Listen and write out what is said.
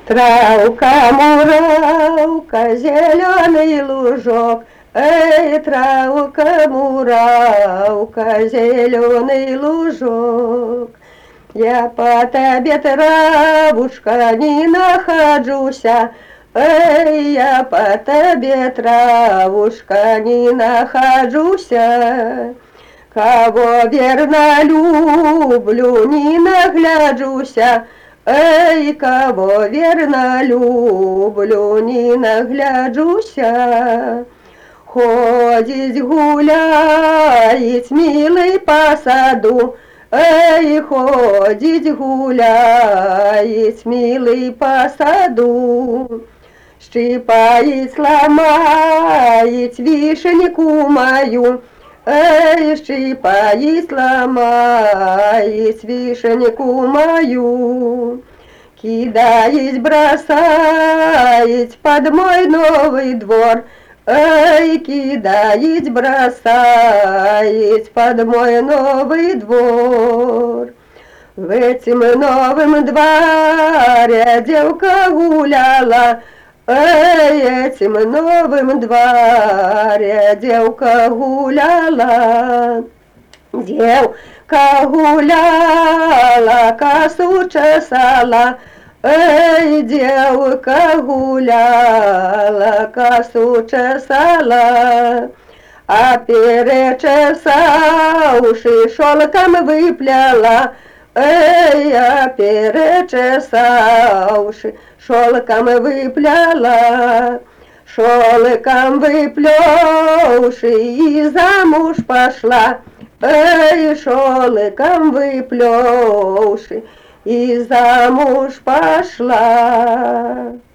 Травка, муравка, зеленый лужок, эй, травка, муравка, зеленый лужок. Я по тебе, травушка, не нахожуся, эй, я по тебе, травушка, не нахожуся. Кого верно люблю, не нагляджуся, ей, кого верно люблю, не нагляджуся. Ходить гулять, милый по саду, ей, ходить гулять, милый по саду. Щипает, ломает вишеньку мою, ей, щипает, ломает вишеньку мою. Кидает, бросает под мой новый двор, ей, кидает, бросает под мой новый двор. В этим новым дворе девка гуляла, ей, этим новым дворе девка гуляла. Девка гуляла, косу чесала, ей, девка гуляла, косу чесала. А перечесавши, шелком выпляла, ей, а перечесавши, шелком выпляла. Шелком выплёвши, и замуж пошла, ей, шелком выплёвши, и замуж пошла.